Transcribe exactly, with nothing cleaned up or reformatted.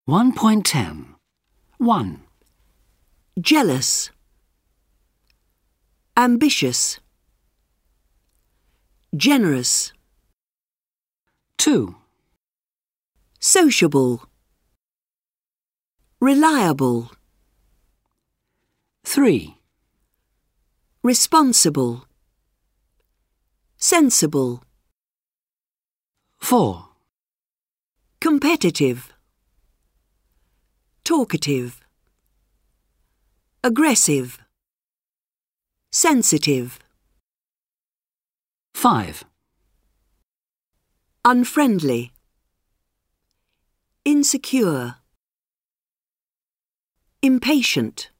one point ten. one. Jealous. Ambitious. Generous. two. Sociable. Reliable. three. Responsible. Sensible. four. Competitive. Talkative. Aggressive. Sensitive. five. Unfriendly. Insecure. Impatient.